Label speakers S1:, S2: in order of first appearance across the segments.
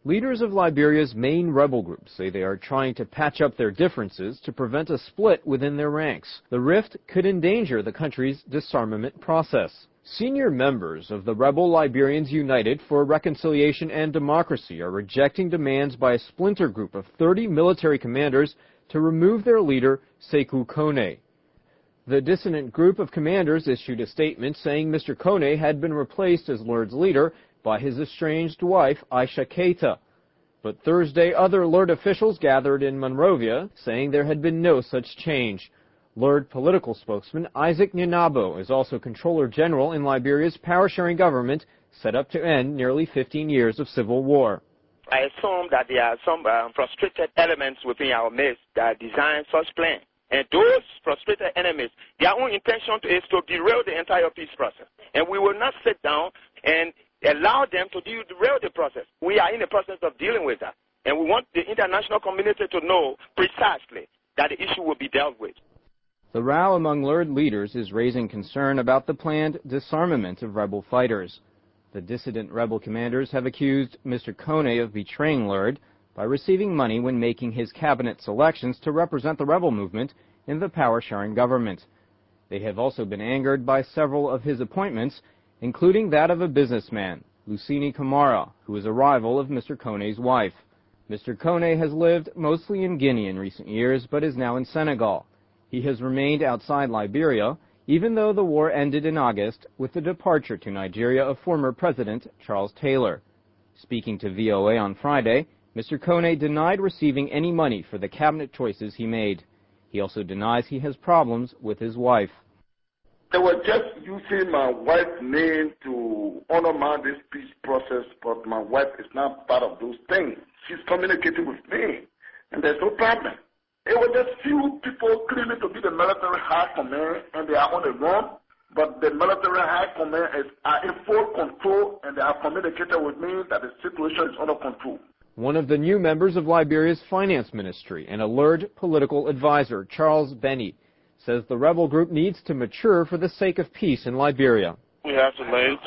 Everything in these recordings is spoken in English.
S1: Leaders of Liberia's main rebel groups say they are trying to patch up their differences to prevent a split within their ranks. The rift could endanger the country's disarmament process. Senior members of the rebel Liberians United for Reconciliation and Democracy are rejecting demands by a splinter group of 30 military commanders to remove their leader, Sekou Kone. The dissident group of commanders issued a statement saying Mr. Kone had been replaced as LERD's leader by his estranged wife, Aisha Keita. But Thursday, other LERD officials gathered in Monrovia, saying there had been no such change. LERD political spokesman Isaac Nyanabo is also Controller General in Liberia's power-sharing government, set up to end nearly 15 years of civil war.
S2: I assume that there are some frustrated elements within our midst that design such plan. And those frustrated enemies, their own intention is to derail the entire peace process. And we will not sit down and allow them to derail the process. We are in the process of dealing with that. And we want the international community to know precisely that the issue will be dealt with.
S1: The row among LERD leaders is raising concern about the planned disarmament of rebel fighters. The dissident rebel commanders have accused Mr. Kone of betraying LERD by receiving money when making his cabinet selections to represent the rebel movement in the power-sharing government. They have also been angered by several of his appointments, including that of a businessman, Lucini Kamara, who is a rival of Mr. Kone's wife. Mr. Kone has lived mostly in Guinea in recent years, but is now in Senegal. He has remained outside Liberia, even though the war ended in August with the departure to Nigeria of former President Charles Taylor. Speaking to VOA on Friday, Mr. Kone denied receiving any money for the cabinet choices he made. He also denies he has problems with his wife.
S3: They were just using my wife's name to honor this peace process, but my wife is not part of those things. She's communicating with me, and there's no problem. It was just few people claiming to be the military high command, and they are on the run, but the military high command are in full control, and they have communicated with me that the situation is under control.
S1: One of the new members of Liberia's finance ministry and a LERD political advisor, Charles Benny, says the rebel group needs to mature for the sake of peace in Liberia.
S4: We have to learn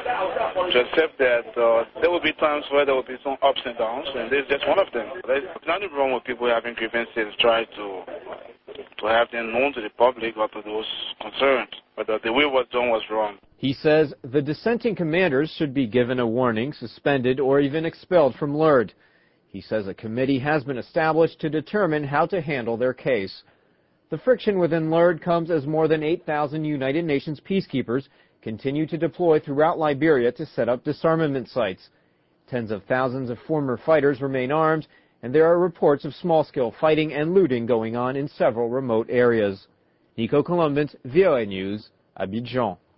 S4: to accept that there will be times where there will be some ups and downs, and this is just one of them. There's nothing wrong with people having grievances, try to have them known to the public or to those concerned, but the way it was done was wrong.
S1: He says the dissenting commanders should be given a warning, suspended, or even expelled from LERD. He says a committee has been established to determine how to handle their case. The friction within LERD comes as more than 8,000 United Nations peacekeepers continue to deploy throughout Liberia to set up disarmament sites. Tens of thousands of former fighters remain armed, and there are reports of small-scale fighting and looting going on in several remote areas. Nico Columbus, VOA News, Abidjan.